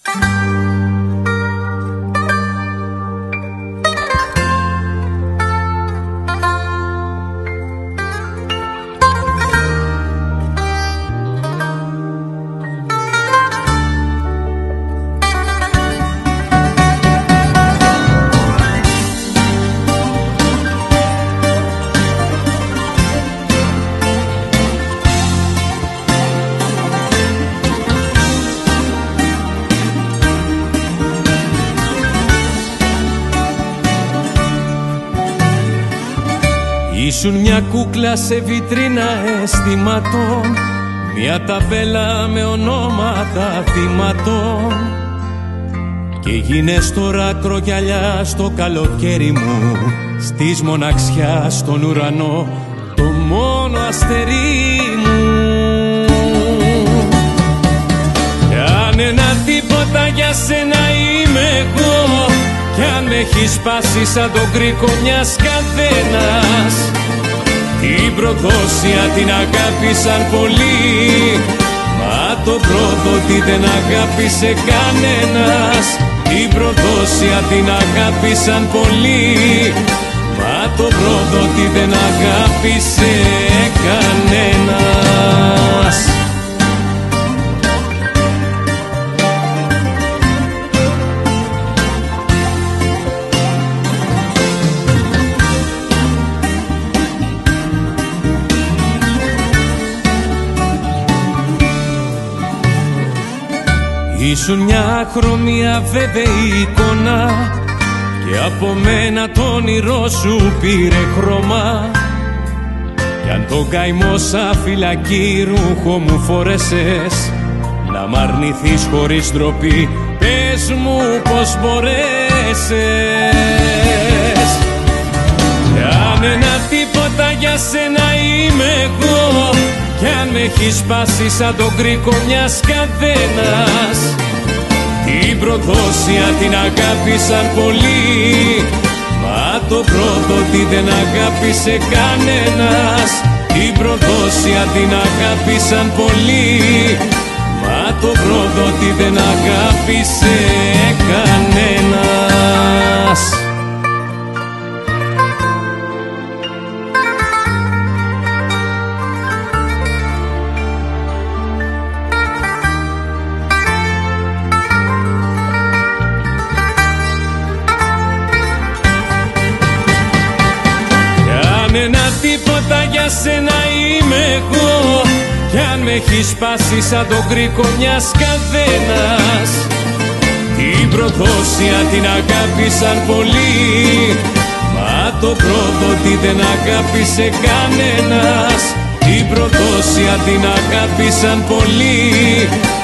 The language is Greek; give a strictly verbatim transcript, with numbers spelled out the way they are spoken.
Ήσουν μια κούκλα σε βιτρίνα αισθημάτων, μια ταμπέλα με ονόματα θυμάτων. Και γίνες τώρα κρογιαλιά στο καλοκαίρι μου, στις μοναξιάς στον ουρανό το μόνο αστέρι μου. Κανένα τίποτα για σένα είμαι εγώ, κι αν με έχεις σπάσει σαν τον κρίκο μιας καθένας. Την προδόσια την αγάπησαν πολύ, μα το πρώτο τι δεν αγάπησε κανένας. Την προδόσια την αγάπησαν πολύ, μα το πρώτο τι δεν αγάπησε κανένας. Ήσουν μια χρωμία βέβαιη εικόνα, και από μένα το όνειρό σου πήρε χρώμα. Κι αν τον καημό σαν φυλακή ρούχο μου φορέσες, να μ' αρνηθείς χωρίς ντροπή, πες μου πως μπορέσες. Κανένα τίποτα για σένα είμαι εγώ, κι αν με έχεις σπάσει σαν τον κρίκο μιας καθένας. Την προδόσια την αγάπησαν πολύ, μα το πρώτο τι δεν αγάπησε κανένας. Την προδόσια την αγάπησαν πολύ, μα το πρώτο τι δεν αγάπησε κανένας. Κανένα τίποτα για σένα είμαι εγώ, κι αν με έχεις σπάσει σαν τον κρίκο μιας καθένας. Την προδόσια την αγάπησαν πολύ, μα το πρώτο τι δεν αγάπησε κανένας. Την προδόσια την αγάπησαν πολύ,